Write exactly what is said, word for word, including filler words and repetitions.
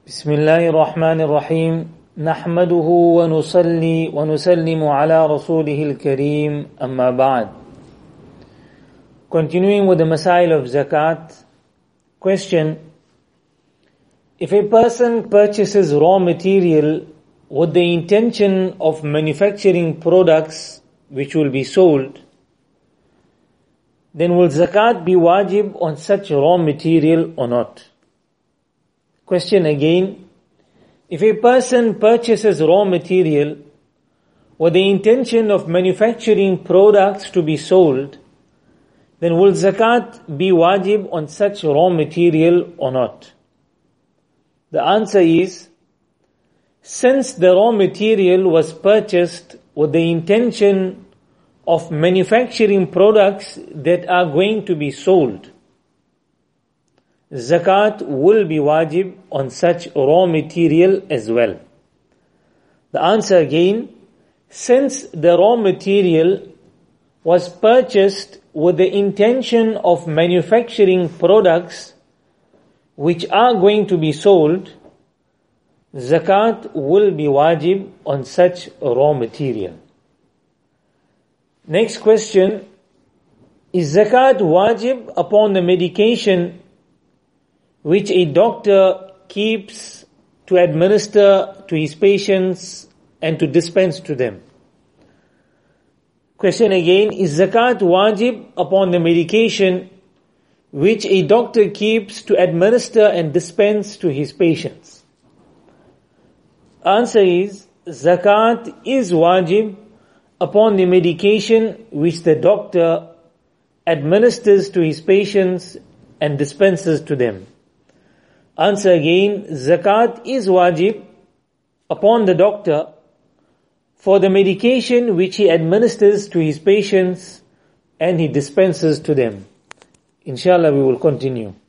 بسم الله الرحمن الرحيم نحمده ونصلي ونسلم على رسوله الكريم أما بعد. Continuing with the Masail of Zakat. Question: if a person purchases raw material with the intention of manufacturing products which will be sold, then will Zakat be wajib on such raw material or not? Question again: if a person purchases raw material with the intention of manufacturing products to be sold, then will Zakat be wajib on such raw material or not? The answer is, since the raw material was purchased with the intention of manufacturing products that are going to be sold, Zakat will be wajib on such raw material as well. The answer again, since the raw material was purchased with the intention of manufacturing products which are going to be sold, Zakat will be wajib on such raw material. Next question: is Zakat wajib upon the medication which a doctor keeps to administer to his patients and to dispense to them? Question again: is Zakat wajib upon the medication which a doctor keeps to administer and dispense to his patients? Answer is, Zakat is wajib upon the medication which the doctor administers to his patients and dispenses to them. Answer again, Zakat is wajib upon the doctor for the medication which he administers to his patients and he dispenses to them. Inshallah, we will continue.